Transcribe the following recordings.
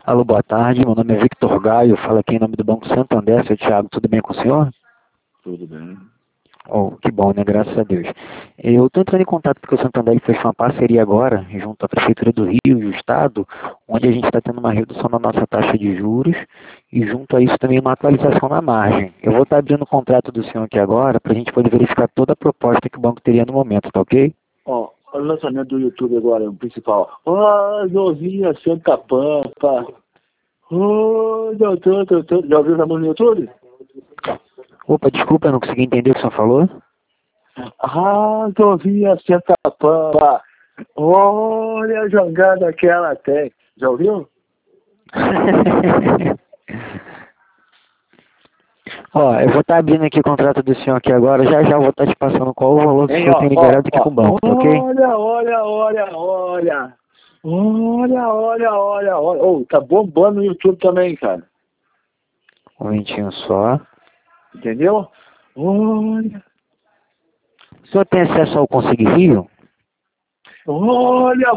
Alô, boa tarde. Meu nome é Victor Gaio. Falo aqui em nome do Banco Santander. Seu Thiago, tudo bem com o senhor? Tudo bem. Oh, que bom, né? Graças a Deus. Eu estou entrando em contato porque o Santander fechou uma parceria agora, junto à Prefeitura do Rio e o Estado, onde a gente está tendo uma redução na nossa taxa de juros e, junto a isso, também uma atualização na margem. Eu vou estar abrindo o contrato do senhor aqui agora para a gente poder verificar toda a proposta que o banco teria no momento, tá ok? Ó, o lançamento do YouTube agora, o principal. Ah, Josinha Santa Pampa. Oh, doutor. Já ouviu essa música no YouTube? Opa, desculpa, eu não consegui entender o que o senhor falou. Ah, Josinha Santa Pampa. Olha a jogada que ela tem. Já ouviu? Ó, eu vou estar abrindo aqui o contrato do senhor aqui agora, já já eu vou estar te passando qual o valor que o Hein, senhor tem liberado aqui com o banco, tá ok? Olha. Olha. Oh, tá bombando no YouTube também, cara. Um momentinho só. Entendeu? Olha. O senhor tem acesso ao Consigue Rio? Olha.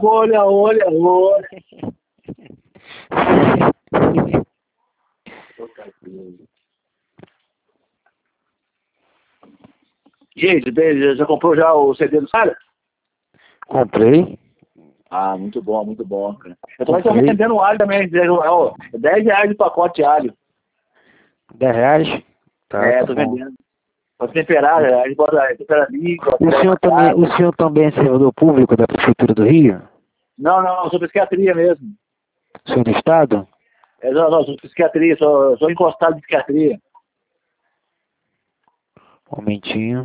E aí, já comprou já o CD do Sara? Comprei. Ah, muito bom, cara. Eu também tô Comprei. vendendo alho também, ó, R$10 de pacote de alho. R$10? Tá Tô bom. vendendo. Pra temperar, a gente bota tempera língua, O senhor também é servidor público da Prefeitura do Rio? Não, sou psiquiatria mesmo. O senhor do Estado? Não, sou psiquiatria, sou encostado de psiquiatria. Um momentinho.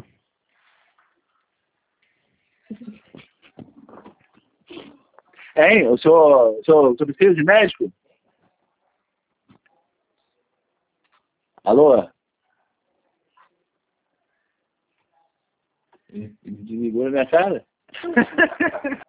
Hein, o senhor precisa de médico? Alô? Desligou na minha cara?